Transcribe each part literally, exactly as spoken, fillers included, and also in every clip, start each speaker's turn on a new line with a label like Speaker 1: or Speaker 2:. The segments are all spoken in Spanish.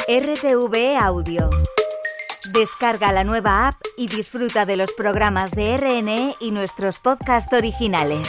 Speaker 1: R T V E Audio. Descarga la nueva app y disfruta de los programas de R N E y nuestros podcasts originales.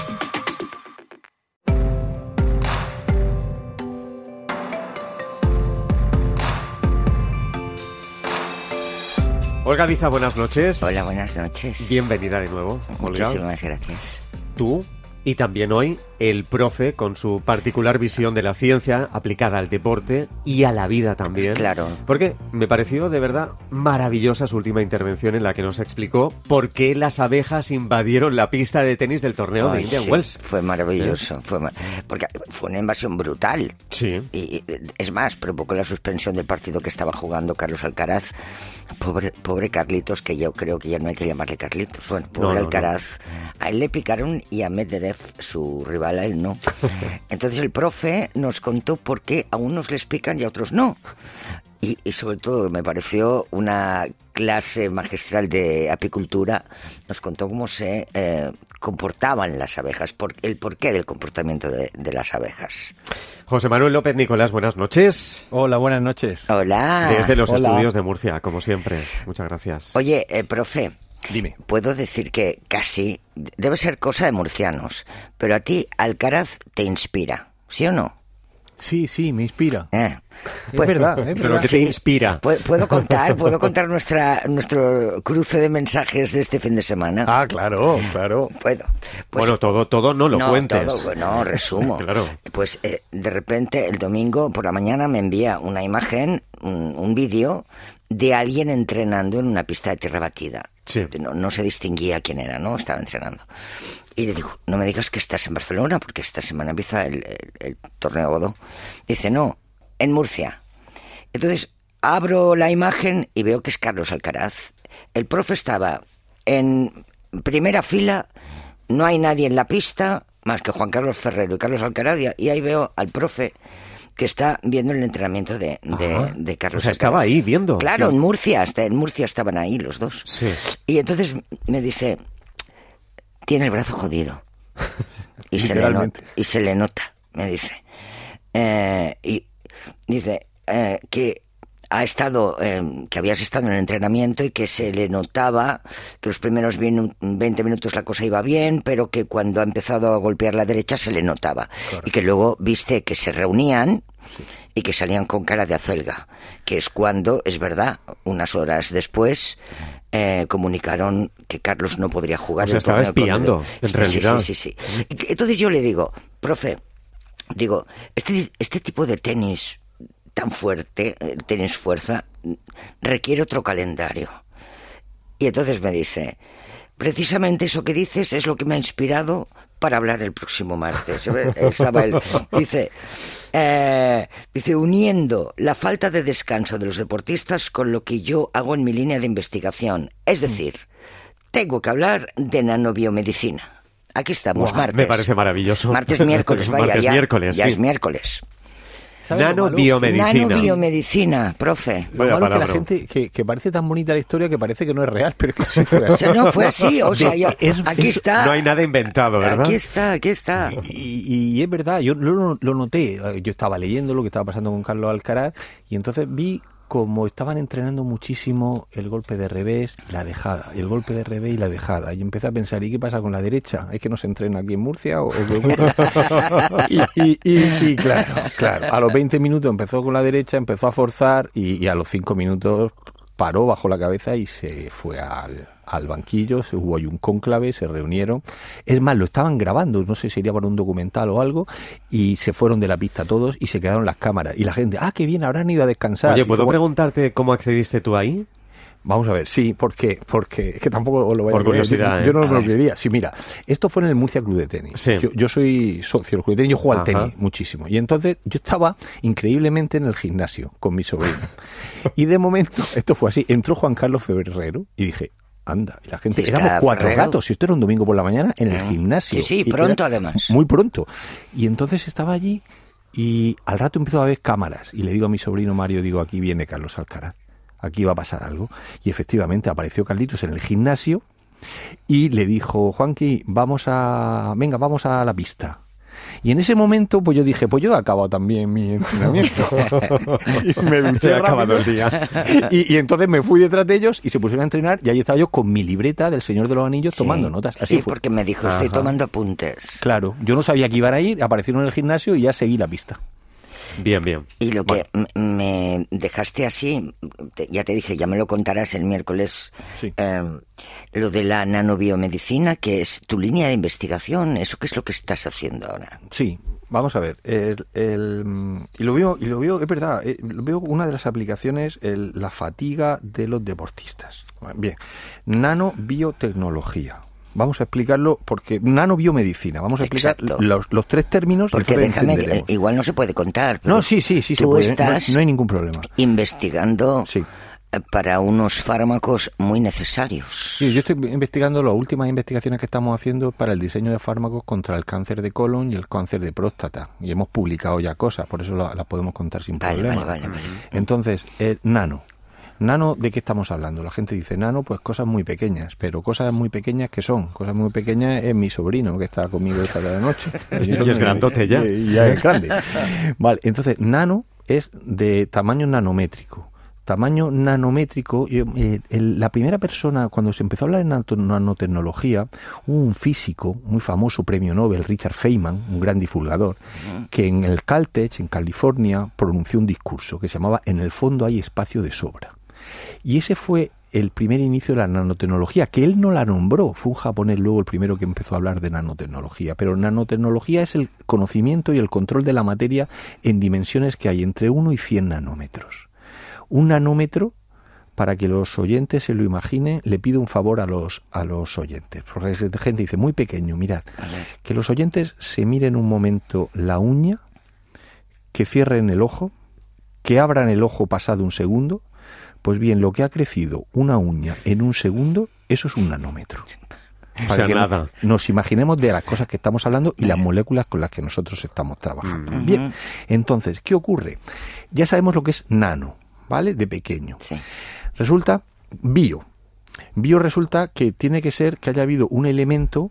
Speaker 2: Olga Viza, buenas noches.
Speaker 3: Hola, buenas noches.
Speaker 2: Bienvenida de nuevo, Olga.
Speaker 3: Muchísimas gracias.
Speaker 2: Tú y también hoy el profe con su particular visión de la ciencia aplicada al deporte y a la vida también.
Speaker 3: Pues claro.
Speaker 2: Porque me pareció de verdad maravillosa su última intervención en la que nos explicó por qué las abejas invadieron la pista de tenis del torneo
Speaker 3: Ay,
Speaker 2: de Indian
Speaker 3: sí,
Speaker 2: Wells.
Speaker 3: Fue maravilloso, ¿Eh? fue mar... porque fue una invasión brutal.
Speaker 2: Sí.
Speaker 3: Y es más, provocó la suspensión del partido que estaba jugando Carlos Alcaraz. Pobre, pobre Carlitos, que yo creo que ya no hay que llamarle Carlitos. Bueno, pobre
Speaker 2: no, no,
Speaker 3: Alcaraz. No. A él le picaron y a Medvedev, su rival, a él no. Entonces el profe nos contó por qué a unos les pican y a otros no. Y, y sobre todo me pareció una clase magistral de apicultura. Nos contó cómo se eh, comportaban las abejas, por, el porqué del comportamiento de, de las abejas.
Speaker 2: José Manuel López Nicolás, buenas noches.
Speaker 4: Hola, buenas noches.
Speaker 3: Hola.
Speaker 2: Desde los
Speaker 4: Hola.
Speaker 2: estudios de Murcia, como siempre. Muchas gracias.
Speaker 3: Oye, eh, profe.
Speaker 4: Dime.
Speaker 3: Puedo decir que casi debe ser cosa de murcianos, pero a ti Alcaraz te inspira, ¿sí o no?
Speaker 4: Sí, sí, me inspira.
Speaker 3: Eh.
Speaker 4: Es pues, verdad, es
Speaker 2: Pero
Speaker 4: verdad.
Speaker 2: que te inspira.
Speaker 3: ¿Puedo contar, puedo contar nuestra nuestro cruce de mensajes de este fin de semana?
Speaker 4: Ah, claro, claro.
Speaker 3: Puedo. Pues,
Speaker 2: bueno, todo, todo no lo
Speaker 3: no,
Speaker 2: cuentes.
Speaker 3: Todo, no, resumo.
Speaker 2: Claro.
Speaker 3: Pues eh, de repente el domingo por la mañana me envía una imagen, un, un vídeo de alguien entrenando en una pista de tierra batida.
Speaker 2: Sí.
Speaker 3: No, no se distinguía quién era, ¿no? Estaba entrenando. Y le digo, no me digas que estás en Barcelona, porque esta semana empieza el, el, el torneo Godó. Dice, no, en Murcia. Entonces, abro la imagen y veo que es Carlos Alcaraz. El profe estaba en primera fila, no hay nadie en la pista, más que Juan Carlos Ferrero y Carlos Alcaraz, y ahí veo al profe que está viendo el entrenamiento de, de, de Carlos
Speaker 2: O sea,
Speaker 3: Alcaraz.
Speaker 2: estaba ahí viendo.
Speaker 3: Claro,
Speaker 2: sí.
Speaker 3: en Murcia, hasta en Murcia estaban ahí los dos.
Speaker 2: Sí.
Speaker 3: Y entonces me dice, tiene el brazo jodido. Y, se le, no, y se le nota, me dice. Eh, y dice eh, que ha estado, eh, que habías estado en el entrenamiento y que se le notaba que los primeros veinte minutos la cosa iba bien, pero que cuando ha empezado a golpear la derecha se le notaba. Correcto. Y que luego viste que se reunían y que salían con cara de acelga, que es cuando, es verdad, unas horas después eh, comunicaron que Carlos no podría jugar.
Speaker 2: O sea,
Speaker 3: el
Speaker 2: estaba espiando,
Speaker 3: con...
Speaker 2: en
Speaker 3: sí,
Speaker 2: realidad.
Speaker 3: Sí, sí, sí, sí. Entonces yo le digo, profe, digo, este, este tipo de tenis tan fuerte, el tenis fuerza, requiere otro calendario. Y entonces me dice, precisamente eso que dices es lo que me ha inspirado para hablar el próximo martes. Estaba él, dice, eh, dice, uniendo la falta de descanso de los deportistas con lo que yo hago en mi línea de investigación. Es decir, tengo que hablar de nanobiomedicina. Aquí estamos,
Speaker 2: Wow,
Speaker 3: martes.
Speaker 2: Me parece maravilloso.
Speaker 3: Martes, miércoles, vaya,
Speaker 2: martes,
Speaker 3: ya,
Speaker 2: miércoles,
Speaker 3: ya
Speaker 2: sí.
Speaker 3: es miércoles.
Speaker 2: Nanobiomedicina.
Speaker 3: Nanobiomedicina, profe.
Speaker 4: Lo malo que la gente, que, que parece tan bonita la historia que parece que no es real, pero es que sí fue así.
Speaker 3: O sea, no fue así, o sea, yo,
Speaker 4: es,
Speaker 3: aquí
Speaker 4: es,
Speaker 3: está.
Speaker 2: No hay nada inventado, ¿verdad?
Speaker 3: Aquí está, aquí está.
Speaker 4: Y, y es verdad, yo lo, lo noté, yo estaba leyendo lo que estaba pasando con Carlos Alcaraz y entonces vi como estaban entrenando muchísimo el golpe de revés y la dejada, y el golpe de revés y la dejada. Y empecé a pensar, ¿y qué pasa con la derecha? ¿Es que no se entrena aquí en Murcia o, o qué ocurre? y, y, y, y claro, claro, a los veinte minutos empezó con la derecha, empezó a forzar y, y a los cinco minutos paró, bajó la cabeza y se fue al, al banquillo, se hubo ahí un cónclave, se reunieron. Es más, lo estaban grabando, no sé si sería para un documental o algo, y se fueron de la pista todos y se quedaron las cámaras. Y la gente, ah, qué bien, habrán ido a descansar.
Speaker 2: Oye, ¿puedo
Speaker 4: como...
Speaker 2: preguntarte cómo accediste tú ahí?
Speaker 4: Vamos a ver, sí, ¿por qué? Porque es que tampoco os lo voy a
Speaker 2: Por curiosidad,
Speaker 4: Yo, yo no
Speaker 2: ¿eh?
Speaker 4: lo quería. Sí, mira, esto fue en el Murcia Club de Tenis.
Speaker 2: Sí.
Speaker 4: Yo, yo soy socio del Club de Tenis, yo juego
Speaker 2: Ajá.
Speaker 4: al tenis muchísimo. Y entonces yo estaba increíblemente en el gimnasio con mi sobrino. Y de momento, esto fue así, entró Juan Carlos Ferrero y dije, anda, y la gente,
Speaker 3: Sí,
Speaker 4: éramos
Speaker 3: está
Speaker 4: cuatro
Speaker 3: Ferrero.
Speaker 4: gatos, y esto era un domingo por la mañana en el gimnasio.
Speaker 3: Sí, sí,
Speaker 4: Y
Speaker 3: pronto
Speaker 4: era
Speaker 3: además.
Speaker 4: Muy pronto. Y entonces estaba allí y al rato empezó a haber cámaras. Y le digo a mi sobrino Mario, digo, aquí viene Carlos Alcaraz. Aquí va a pasar algo. Y efectivamente apareció Carlitos en el gimnasio y le dijo, Juanqui, vamos a, venga, vamos a la pista. Y en ese momento, pues yo dije, pues yo he acabado también mi entrenamiento. Y me duché
Speaker 2: he acabado el día.
Speaker 4: Y, y entonces me fui detrás de ellos y se pusieron a entrenar y ahí estaba yo con mi libreta del Señor de los Anillos sí, tomando notas. Así
Speaker 3: sí,
Speaker 4: fue.
Speaker 3: Porque me dijo, estoy Ajá. tomando apuntes.
Speaker 4: Claro, yo no sabía que iban a ir, aparecieron en el gimnasio y ya seguí la pista.
Speaker 2: Bien, bien.
Speaker 3: Y lo bueno. que m- me dejaste así, te, ya te dije, ya me lo contarás el miércoles,
Speaker 4: sí.
Speaker 3: eh, lo de la nanobiomedicina, que es tu línea de investigación, ¿eso qué es lo que estás haciendo ahora?
Speaker 4: Sí, vamos a ver, el, el, y lo veo, y lo veo, es verdad, eh, lo veo una de las aplicaciones, el, la fatiga de los deportistas. Bien, nanobiotecnología. Vamos a explicarlo porque nanobiomedicina. Vamos a explicar los, los tres términos.
Speaker 3: Porque déjame, igual no se puede contar.
Speaker 4: No, sí, sí, sí.
Speaker 3: Tú
Speaker 4: se puede,
Speaker 3: estás
Speaker 4: no, no hay ningún problema.
Speaker 3: Investigando
Speaker 4: sí.
Speaker 3: para unos fármacos muy necesarios.
Speaker 4: Sí, yo estoy investigando las últimas investigaciones que estamos haciendo para el diseño de fármacos contra el cáncer de colon y el cáncer de próstata. Y hemos publicado ya cosas, por eso las la podemos contar sin
Speaker 3: vale,
Speaker 4: problema.
Speaker 3: Vale, vale, vale.
Speaker 4: Entonces, eh, nano. Nano, ¿de qué estamos hablando? La gente dice nano, pues cosas muy pequeñas, pero cosas muy pequeñas ¿qué son? Cosas muy pequeñas es mi sobrino que está conmigo esta de la noche.
Speaker 2: Y es grandote ya.
Speaker 4: Y ya es grande. Vale, entonces nano es de tamaño nanométrico. Tamaño nanométrico, yo, eh, el, la primera persona, cuando se empezó a hablar de nanotecnología, hubo un físico muy famoso, premio Nobel, Richard Feynman, un gran divulgador, que en el Caltech, en California, pronunció un discurso que se llamaba "En el fondo hay espacio de sobra". Y ese fue el primer inicio de la nanotecnología, que él no la nombró, fue un japonés luego el primero que empezó a hablar de nanotecnología, pero nanotecnología es el conocimiento y el control de la materia en dimensiones que hay entre uno y cien nanómetros. Un nanómetro, para que los oyentes se lo imaginen, le pido un favor a los a los oyentes, porque la gente dice, muy pequeño, mirad, que los oyentes se miren un momento la uña, que cierren el ojo, que abran el ojo pasado un segundo. Pues bien, lo que ha crecido una uña en un segundo, eso es un nanómetro.
Speaker 2: O sea, nada.
Speaker 4: Nos imaginemos de las cosas que estamos hablando y las moléculas con las que nosotros estamos trabajando. Uh-huh. Bien, entonces, ¿qué ocurre? Ya sabemos lo que es nano, ¿vale? De pequeño.
Speaker 3: Sí.
Speaker 4: Resulta bio. Bio resulta que tiene que ser que haya habido un elemento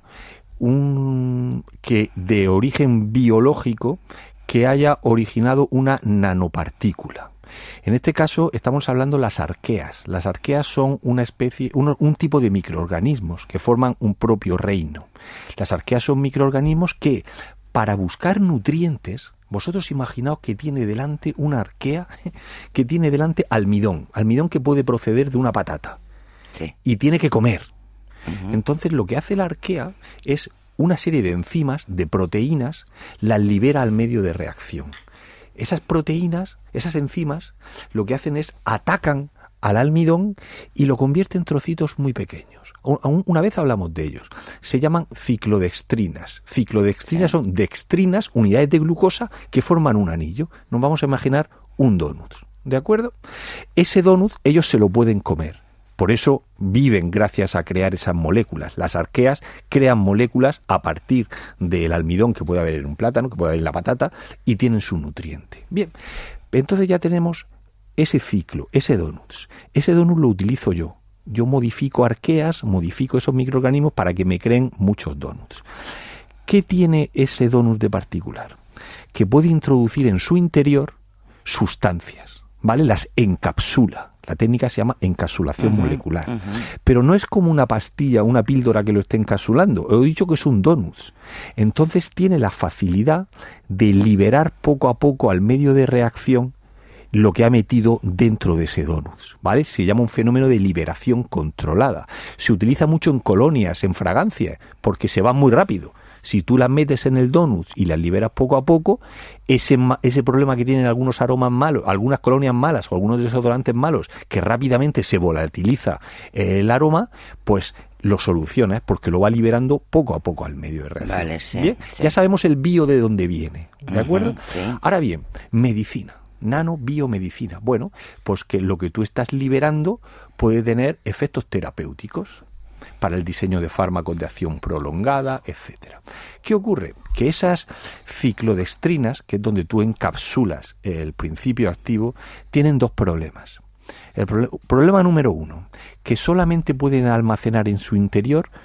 Speaker 4: un que de origen biológico que haya originado una nanopartícula. En este caso estamos hablando de las arqueas. Las arqueas son una especie, un, un tipo de microorganismos que forman un propio reino. Las arqueas son microorganismos que, para buscar nutrientes, vosotros imaginaos que tiene delante una arquea que tiene delante almidón, almidón que puede proceder de una patata.
Speaker 3: Sí.
Speaker 4: Y tiene que comer. Uh-huh. Entonces lo que hace la arquea es una serie de enzimas, de proteínas, las libera al medio de reacción. Esas proteínas, esas enzimas, lo que hacen es atacan al almidón y lo convierten en trocitos muy pequeños. Una vez hablamos de ellos. Se llaman ciclodextrinas. Ciclodextrinas son dextrinas, unidades de glucosa, que forman un anillo. Nos vamos a imaginar un donut, ¿de acuerdo? Ese donut ellos se lo pueden comer. Por eso viven gracias a crear esas moléculas. Las arqueas crean moléculas a partir del almidón que puede haber en un plátano, que puede haber en la patata, y tienen su nutriente. Bien, entonces ya tenemos ese ciclo, ese donut. Ese donut lo utilizo yo. Yo modifico arqueas, modifico esos microorganismos para que me creen muchos donuts. ¿Qué tiene ese donut de particular? Que puede introducir en su interior sustancias, ¿vale? Las encapsula. La técnica se llama encapsulación uh-huh, molecular. Uh-huh. Pero no es como una pastilla, una píldora que lo esté encapsulando. He dicho que es un donut. Entonces tiene la facilidad de liberar poco a poco al medio de reacción lo que ha metido dentro de ese donut, ¿vale? Se llama un fenómeno de liberación controlada. Se utiliza mucho en colonias, en fragancias, porque se va muy rápido. Si tú las metes en el donut y las liberas poco a poco, ese, ese problema que tienen algunos aromas malos, algunas colonias malas o algunos desodorantes malos, que rápidamente se volatiliza el aroma, pues lo soluciona, porque lo va liberando poco a poco al medio de reacción.
Speaker 3: Vale, sí,
Speaker 4: ¿Bien?
Speaker 3: Sí.
Speaker 4: Ya sabemos el bio de dónde viene, ¿de acuerdo?
Speaker 3: Uh-huh, sí.
Speaker 4: Ahora bien, medicina. Nanobiomedicina. Bueno, pues que lo que tú estás liberando puede tener efectos terapéuticos para el diseño de fármacos de acción prolongada, etcétera. ¿Qué ocurre? Que esas ciclodextrinas, que es donde tú encapsulas el principio activo, tienen dos problemas. El proble- problema número uno, que solamente pueden almacenar en su interior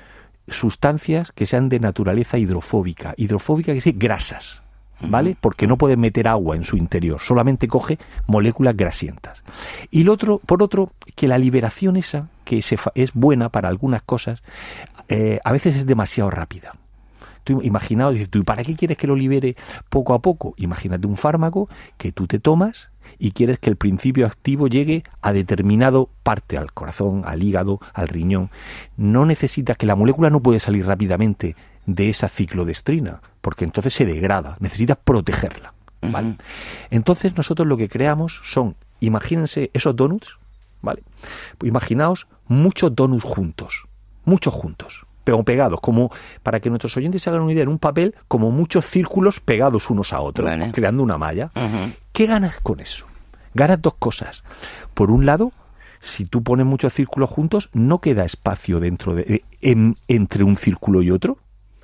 Speaker 4: sustancias que sean de naturaleza hidrofóbica. Hidrofóbica quiere decir grasas, ¿vale? Porque no puede meter agua en su interior, solamente coge moléculas grasientas. Y lo otro, por otro, que la liberación esa, que se fa- es buena para algunas cosas, eh, a veces es demasiado rápida. Tú imaginaos, dices tú, ¿y para qué quieres que lo libere poco a poco? Imagínate un fármaco que tú te tomas y quieres que el principio activo llegue a determinado parte, al corazón, al hígado, al riñón. No necesitas, que la molécula no puede salir rápidamente de esa ciclodestrina, porque entonces se degrada, necesitas protegerla, ¿vale? Uh-huh. Entonces nosotros lo que creamos son, imagínense esos donuts, ¿vale? Pues imaginaos muchos donuts juntos, muchos juntos, pero pegados, como para que nuestros oyentes se hagan una idea, en un papel, como muchos círculos pegados unos a otros, vale, creando una malla. Uh-huh. ¿Qué ganas con eso? Ganas dos cosas. Por un lado, si tú pones muchos círculos juntos, no queda espacio dentro de en, entre un círculo y otro.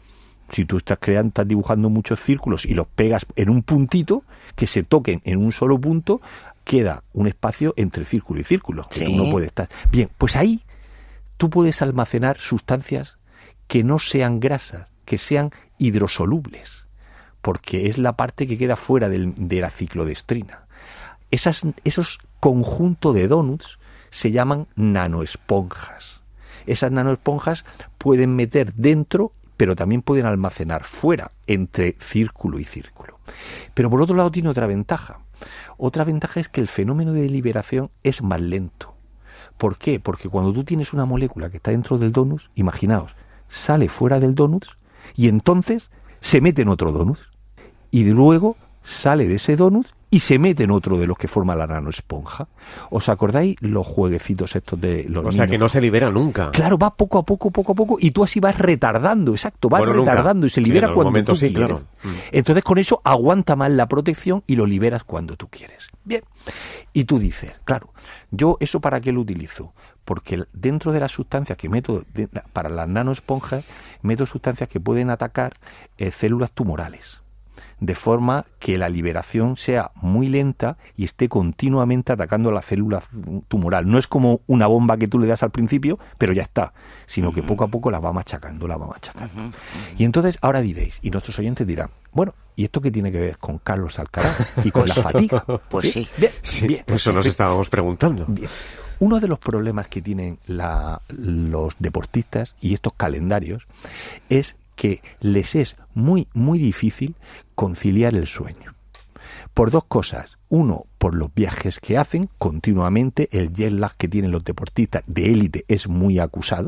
Speaker 4: Si tú estás creando, estás dibujando muchos círculos y los pegas en un puntito, que se toquen en un solo punto, queda un espacio entre círculo y círculo, que sí. Tú no puede estar. Bien, pues ahí tú puedes almacenar sustancias que no sean grasas, que sean hidrosolubles, porque es la parte que queda fuera del, de la ciclodestrina. Esas, esos conjuntos de donuts se llaman nanoesponjas. Esas nanoesponjas pueden meter dentro, pero también pueden almacenar fuera, entre círculo y círculo. Pero por otro lado tiene otra ventaja. Otra ventaja es que el fenómeno de liberación es más lento. ¿Por qué? Porque cuando tú tienes una molécula que está dentro del donut, imaginaos, sale fuera del donut y entonces se mete en otro donut. Y luego sale de ese donut y se mete en otro de los que forma la nanoesponja. ¿Os acordáis los jueguecitos estos de los niños?
Speaker 2: O sea, que no se libera nunca.
Speaker 4: Claro, va poco a poco, poco a poco, y tú así vas retardando, exacto, vas bueno, retardando nunca. Y se libera sí, cuando momento, tú sí, quieres. Claro. Entonces con eso aguanta más la protección y lo liberas cuando tú quieres. Bien, y tú dices, claro, ¿yo eso para qué lo utilizo? Porque dentro de las sustancias que meto de, para las nanoesponjas, meto sustancias que pueden atacar eh, células tumorales, de forma que la liberación sea muy lenta y esté continuamente atacando a la célula tumoral. No es como una bomba que tú le das al principio, pero ya está, sino que poco a poco la va machacando, la va machacando. Uh-huh. Y entonces, ahora diréis, y nuestros oyentes dirán, bueno, ¿y esto qué tiene que ver con Carlos Alcaraz y con la fatiga?
Speaker 3: Pues sí.
Speaker 4: Bien,
Speaker 2: sí,
Speaker 4: bien.
Speaker 2: Eso nos estábamos preguntando.
Speaker 4: Bien. Uno de los problemas que tienen la, los deportistas y estos calendarios es que les es muy, muy difícil conciliar el sueño. Por dos cosas. Uno, por los viajes que hacen continuamente, el jet lag que tienen los deportistas de élite es muy acusado.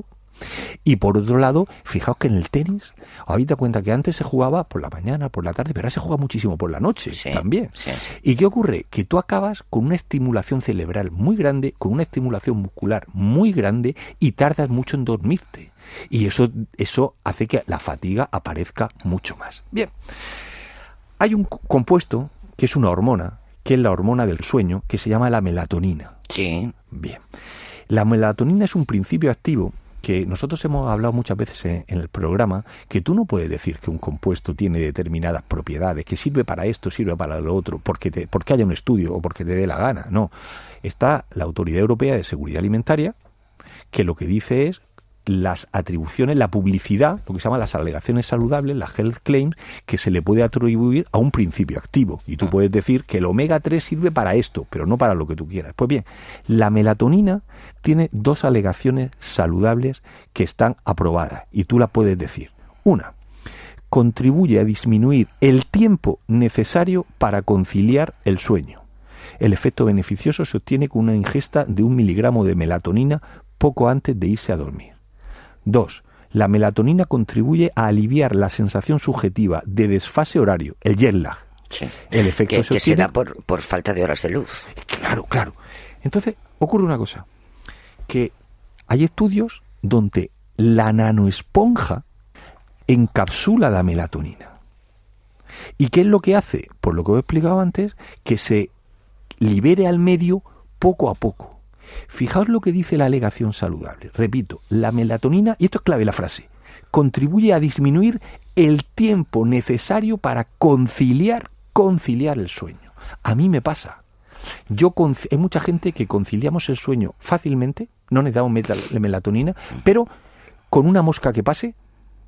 Speaker 4: Y por otro lado, fijaos que en el tenis, habéis dado cuenta que antes se jugaba por la mañana, por la tarde, pero ahora se juega muchísimo por la noche, sí, también. Sí, sí. ¿Y qué ocurre? Que tú acabas con una estimulación cerebral muy grande, con una estimulación muscular muy grande y tardas mucho en dormirte. Y eso, eso hace que la fatiga aparezca mucho más. Bien, hay un compuesto que es una hormona, que es la hormona del sueño, que se llama la melatonina.
Speaker 3: Sí.
Speaker 4: Bien. La melatonina es un principio activo que nosotros hemos hablado muchas veces en, en el programa, que tú no puedes decir que un compuesto tiene determinadas propiedades, que sirve para esto, sirve para lo otro, porque, te, porque haya un estudio o porque te dé la gana. No. Está la Autoridad Europea de Seguridad Alimentaria, que lo que dice es las atribuciones, la publicidad, lo que se llama las alegaciones saludables, las health claims, que se le puede atribuir a un principio activo. Y tú ah. puedes decir que el omega tres sirve para esto, pero no para lo que tú quieras. Pues bien, la melatonina tiene dos alegaciones saludables que están aprobadas y tú la puedes decir. Una, contribuye a disminuir el tiempo necesario para conciliar el sueño. El efecto beneficioso se obtiene con una ingesta de un miligramo de melatonina poco antes de irse a dormir. Dos, la melatonina contribuye a aliviar la sensación subjetiva de desfase horario, el jet lag.
Speaker 3: Sí.
Speaker 4: El efecto
Speaker 3: que,
Speaker 4: se
Speaker 3: que
Speaker 4: obtiene...
Speaker 3: será por, por falta de horas de luz.
Speaker 4: Claro, claro. Entonces, ocurre una cosa, que hay estudios donde la nanoesponja encapsula la melatonina. ¿Y qué es lo que hace? Por lo que os he explicado antes, que se libere al medio poco a poco. Fijaos lo que dice la alegación saludable. Repito, la melatonina, y esto es clave la frase, contribuye a disminuir el tiempo necesario para conciliar, conciliar el sueño. A mí me pasa. Yo hay mucha gente que conciliamos el sueño fácilmente, no necesitamos melatonina, pero con una mosca que pase,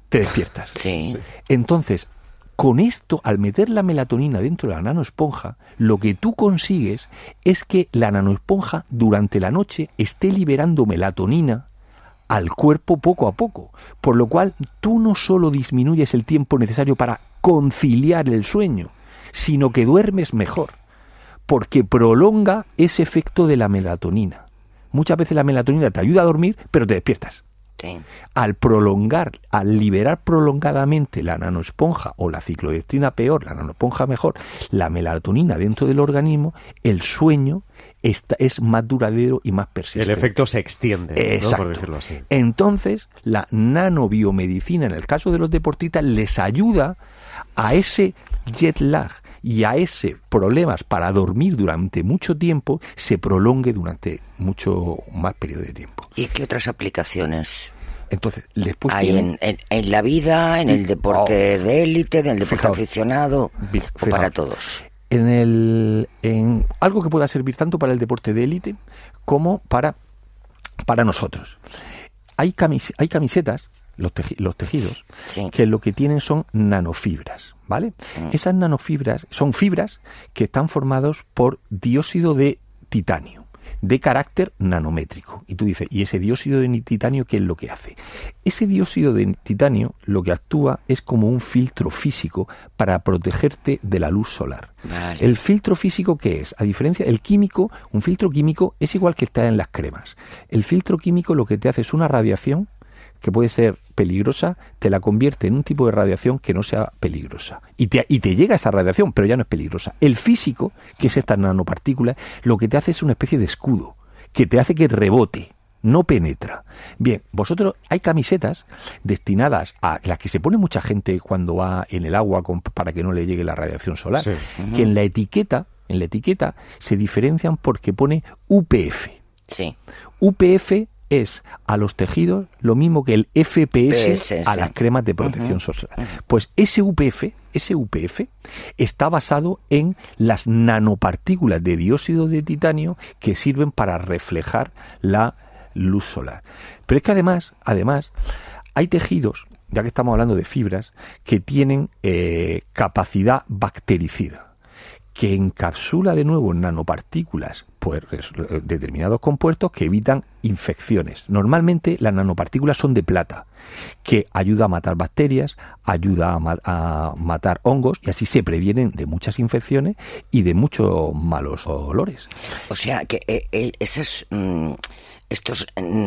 Speaker 4: te despiertas.
Speaker 3: Sí.
Speaker 4: Entonces, con esto, al meter la melatonina dentro de la nanoesponja, lo que tú consigues es que la nanoesponja durante la noche esté liberando melatonina al cuerpo poco a poco, por lo cual tú no solo disminuyes el tiempo necesario para conciliar el sueño, sino que duermes mejor, porque prolonga ese efecto de la melatonina. Muchas veces la melatonina te ayuda a dormir, pero te despiertas.
Speaker 3: Sí.
Speaker 4: Al prolongar, al liberar prolongadamente la nanoesponja o la ciclodextrina peor, la nanoesponja mejor, la melatonina dentro del organismo, el sueño está, es más duradero y más persistente.
Speaker 2: El efecto se extiende,
Speaker 4: Exacto.
Speaker 2: ¿no? Por decirlo así.
Speaker 4: Entonces, la nanobiomedicina, en el caso de los deportistas, les ayuda a ese jet lag y a ese problemas para dormir durante mucho tiempo se prolongue durante mucho más periodo de tiempo.
Speaker 3: ¿Y qué otras aplicaciones
Speaker 4: Entonces, después
Speaker 3: hay
Speaker 4: tienen...
Speaker 3: en, en, en la vida, en el deporte
Speaker 4: oh,
Speaker 3: de élite, en el deporte
Speaker 4: fijaos,
Speaker 3: aficionado,
Speaker 4: fijaos,
Speaker 3: o para todos?
Speaker 4: En el en algo que pueda servir tanto para el deporte de élite como para para nosotros. Hay camis, hay camisetas, los, teji, los tejidos,
Speaker 3: sí.
Speaker 4: que lo que tienen son nanofibras, ¿vale? Mm. Esas nanofibras son fibras que están formados por dióxido de titanio, de carácter nanométrico. Y tú dices, ¿y ese dióxido de titanio qué es lo que hace? Ese dióxido de titanio lo que actúa es como un filtro físico para protegerte de la luz solar. Vale. ¿El filtro físico qué es? A diferencia del químico, un filtro químico es igual que está en las cremas. El filtro químico lo que te hace es una radiación que puede ser peligrosa, te la convierte en un tipo de radiación que no sea peligrosa. Y te, y te llega esa radiación, pero ya no es peligrosa. El físico, que es esta nanopartícula, lo que te hace es una especie de escudo, que te hace que rebote, no penetra. Bien, vosotros, hay camisetas destinadas a las que se pone mucha gente cuando va en el agua con, para que no le llegue la radiación solar, sí. uh-huh. que en la etiqueta, en la etiqueta se diferencian porque pone U P F.
Speaker 3: Sí.
Speaker 4: U P F es a los tejidos lo mismo que el F P S P S, a las cremas de protección uh-huh. solar. Pues ese U P F, ese U P F está basado en las nanopartículas de dióxido de titanio que sirven para reflejar la luz solar. Pero es que además, además, hay tejidos, ya que estamos hablando de fibras, que tienen eh, capacidad bactericida, que encapsula de nuevo en nanopartículas pues, determinados compuestos que evitan infecciones. Normalmente las nanopartículas son de plata, que ayuda a matar bacterias, ayuda a, ma- a matar hongos, y así se previenen de muchas infecciones y de muchos malos olores.
Speaker 3: O sea, que eh, eh, esas... Mm... Estos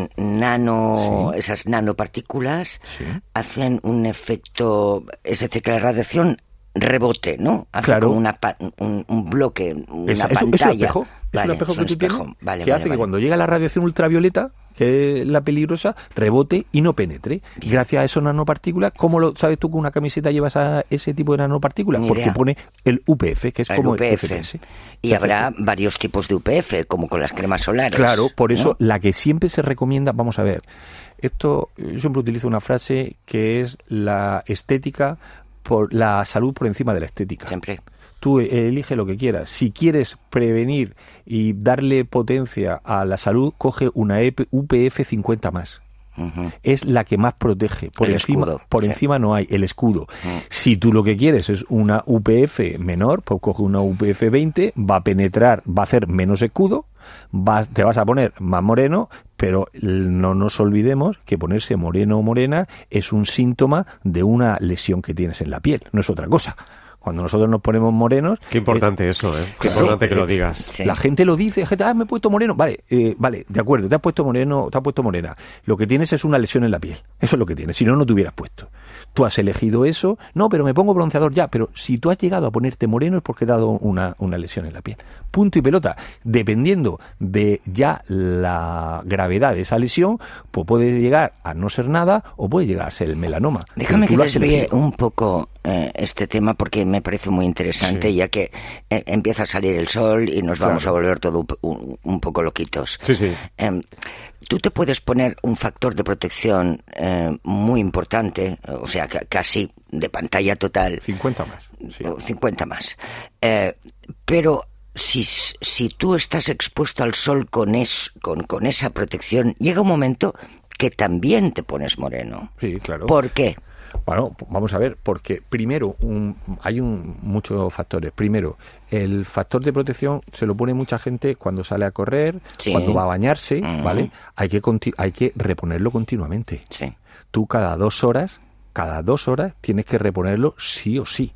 Speaker 3: nano, sí. esas nanopartículas sí. hacen un efecto, es decir, que la radiación rebote, ¿no? Hace
Speaker 4: claro.
Speaker 3: como una, un, un bloque, una
Speaker 4: es,
Speaker 3: pantalla.
Speaker 4: Es un espejo,
Speaker 3: vale,
Speaker 4: es un espejo que tú
Speaker 3: espejo.
Speaker 4: tienes,
Speaker 3: vale,
Speaker 4: que
Speaker 3: vale,
Speaker 4: hace
Speaker 3: vale.
Speaker 4: que cuando llega la radiación ultravioleta, que es la peligrosa, rebote y no penetre. Bien. Gracias a esas nanopartículas, ¿cómo lo sabes tú que una camiseta llevas a ese tipo de nanopartículas?
Speaker 3: Ni
Speaker 4: Porque
Speaker 3: idea.
Speaker 4: pone el U P F, que es
Speaker 3: el
Speaker 4: como
Speaker 3: U P F.
Speaker 4: el F P S.
Speaker 3: Y Perfecto. Habrá varios tipos de U P F, como con las cremas solares.
Speaker 4: Claro, por eso
Speaker 3: ¿no?
Speaker 4: la que siempre se recomienda, vamos a ver, esto yo siempre utilizo una frase que es la estética por la salud por encima de la estética.
Speaker 3: Siempre.
Speaker 4: Tú elige lo que quieras. Si quieres prevenir y darle potencia a la salud, coge una U P F cincuenta más. Uh-huh. Es la que más protege. Por
Speaker 3: el
Speaker 4: encima,
Speaker 3: escudo,
Speaker 4: por
Speaker 3: sí.
Speaker 4: encima no hay el escudo.
Speaker 3: Uh-huh.
Speaker 4: Si tú lo que quieres es una U P F menor, pues coge una U P F veinte, va a penetrar, va a hacer menos escudo, vas, te vas a poner más moreno, pero no nos olvidemos que ponerse moreno o morena es un síntoma de una lesión que tienes en la piel, no es otra cosa. Cuando nosotros nos ponemos morenos...
Speaker 2: Qué importante eh, eso, ¿eh? Qué
Speaker 4: claro,
Speaker 2: importante que
Speaker 4: eh,
Speaker 2: lo digas.
Speaker 4: Sí. La gente lo dice, gente, ah, me he puesto moreno. Vale, eh, vale, de acuerdo, te has puesto moreno, te has puesto morena. Lo que tienes es una lesión en la piel. Eso es lo que tienes, si no, no te hubieras puesto. Tú has elegido eso, no, pero me pongo bronceador ya. Pero si tú has llegado a ponerte moreno es porque te ha dado una, una lesión en la piel. Punto y pelota. Dependiendo de ya la gravedad de esa lesión, pues puede llegar a no ser nada o puede llegar a ser el melanoma.
Speaker 3: Déjame que desvíe un poco eh, este tema porque me parece muy interesante, sí. ya que eh, empieza a salir el sol y nos vamos claro. a volver todo un, un poco loquitos.
Speaker 2: Sí, sí.
Speaker 3: Eh, tú te puedes poner un factor de protección eh, muy importante, o sea, casi de pantalla total.
Speaker 4: cincuenta más. Sí.
Speaker 3: cincuenta más. Eh, pero si, si tú estás expuesto al sol con, es, con, con esa protección, llega un momento que también te pones moreno.
Speaker 4: Sí, claro.
Speaker 3: ¿Por qué?
Speaker 4: Bueno, vamos a ver, porque primero un, hay un, muchos factores. Primero, el factor de protección se lo pone mucha gente cuando sale a correr, sí. cuando va a bañarse, uh-huh. ¿vale? Hay que conti- hay que reponerlo continuamente.
Speaker 3: Sí.
Speaker 4: Tú cada dos horas, cada dos horas tienes que reponerlo sí o sí.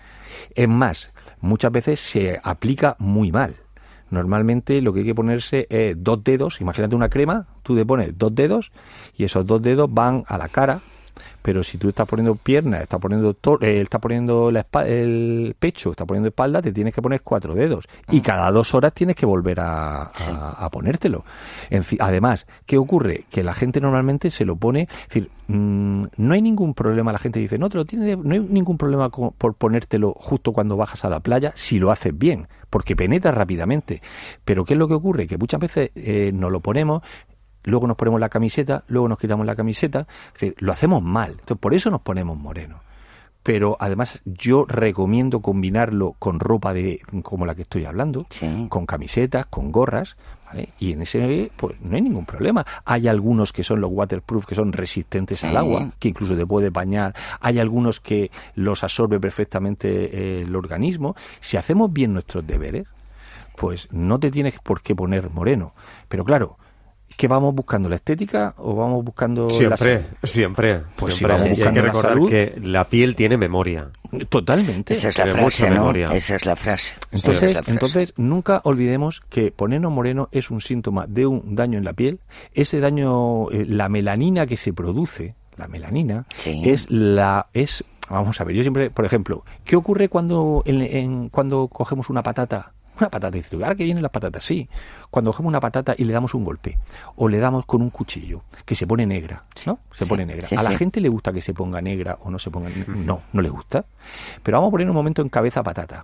Speaker 4: Es más, muchas veces se aplica muy mal. Normalmente lo que hay que ponerse es dos dedos, imagínate una crema, tú te pones dos dedos y esos dos dedos van a la cara, pero si tú estás poniendo piernas, estás poniendo to- eh, estás poniendo la espa- el pecho, estás poniendo espalda, te tienes que poner cuatro dedos y cada dos horas tienes que volver a, a, a ponértelo. En fi- además, ¿qué ocurre? Que la gente normalmente se lo pone, es decir, mmm, no hay ningún problema, la gente dice, no, te lo tiene, no hay ningún problema con, por ponértelo justo cuando bajas a la playa si lo haces bien, porque penetra rápidamente. Pero ¿qué es lo que ocurre? Que muchas veces eh, nos lo ponemos, luego nos ponemos la camiseta, luego nos quitamos la camiseta, es decir, lo hacemos mal. Entonces, por eso nos ponemos morenos. Pero además yo recomiendo combinarlo con ropa de como la que estoy hablando, sí. con camisetas, con gorras, ¿vale? Y en ese pues no hay ningún problema. Hay algunos que son los waterproof, que son resistentes sí. al agua, que incluso te puede bañar. Hay algunos que los absorbe perfectamente eh, el organismo. Si hacemos bien nuestros deberes, pues no te tienes por qué poner moreno. Pero claro, ¿qué vamos buscando? ¿La estética o vamos buscando
Speaker 2: siempre,
Speaker 4: la
Speaker 2: siempre,
Speaker 4: pues
Speaker 2: siempre.
Speaker 4: Si vamos
Speaker 2: y hay que recordar
Speaker 4: la
Speaker 2: que la piel tiene memoria.
Speaker 4: Totalmente.
Speaker 3: Esa es la
Speaker 2: tiene
Speaker 3: frase,
Speaker 2: mucha
Speaker 3: ¿no?
Speaker 2: memoria.
Speaker 3: Esa es la frase.
Speaker 4: Entonces,
Speaker 3: es la frase.
Speaker 4: entonces nunca olvidemos que ponernos moreno es un síntoma de un daño en la piel. Ese daño, eh, la melanina que se produce, la melanina,
Speaker 3: sí.
Speaker 4: es la es vamos a ver, yo siempre, por ejemplo, ¿qué ocurre cuando en, en, cuando cogemos una patata? Una patata, dices tú, ahora que vienen las patatas, sí. Cuando cogemos una patata y le damos un golpe, o le damos con un cuchillo, que se pone negra, ¿no? Se sí, pone negra. Sí, ¿A la sí. gente le gusta que se ponga negra o no se ponga negra? No, no le gusta. Pero vamos a poner un momento en cabeza patata.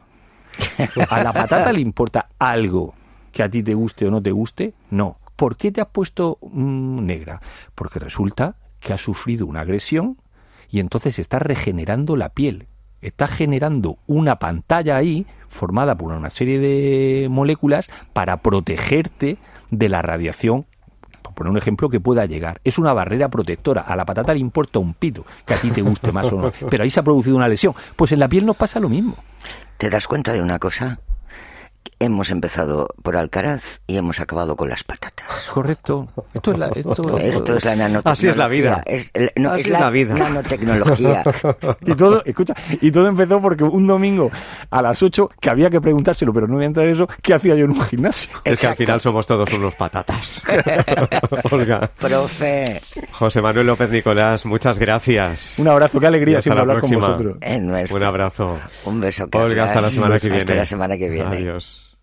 Speaker 4: ¿A la patata le importa algo que a ti te guste o no te guste? No. ¿Por qué te has puesto mmm, negra? Porque resulta que has sufrido una agresión y entonces estás regenerando la piel. Está generando una pantalla ahí formada por una serie de moléculas para protegerte de la radiación, por poner un ejemplo, que pueda llegar. Es una barrera protectora. A la patata le importa un pito que a ti te guste más o no, pero ahí se ha producido una lesión. Pues en la piel nos pasa lo mismo.
Speaker 3: ¿Te das cuenta de una cosa? Hemos empezado por Alcaraz y hemos acabado con las patatas.
Speaker 4: Correcto. Esto es la, esto,
Speaker 3: esto es la nanotecnología.
Speaker 2: Así es la vida.
Speaker 3: Es, no,
Speaker 2: Así
Speaker 3: es la,
Speaker 2: es la vida.
Speaker 3: nanotecnología.
Speaker 4: Y todo, escucha, y todo empezó porque un domingo a las ocho, que había que preguntárselo, pero no voy a entrar en eso, ¿qué hacía yo en un gimnasio?
Speaker 2: Es Exacto. que al final somos todos unos patatas. Olga.
Speaker 3: Profe.
Speaker 2: José Manuel López Nicolás, muchas gracias.
Speaker 4: Un abrazo, qué alegría siempre hablar
Speaker 2: próxima.
Speaker 4: con vosotros.
Speaker 3: En nuestro.
Speaker 2: Un abrazo.
Speaker 3: Un beso,
Speaker 2: Olga, hasta la semana que viene.
Speaker 3: Hasta la semana que viene.
Speaker 2: Adiós.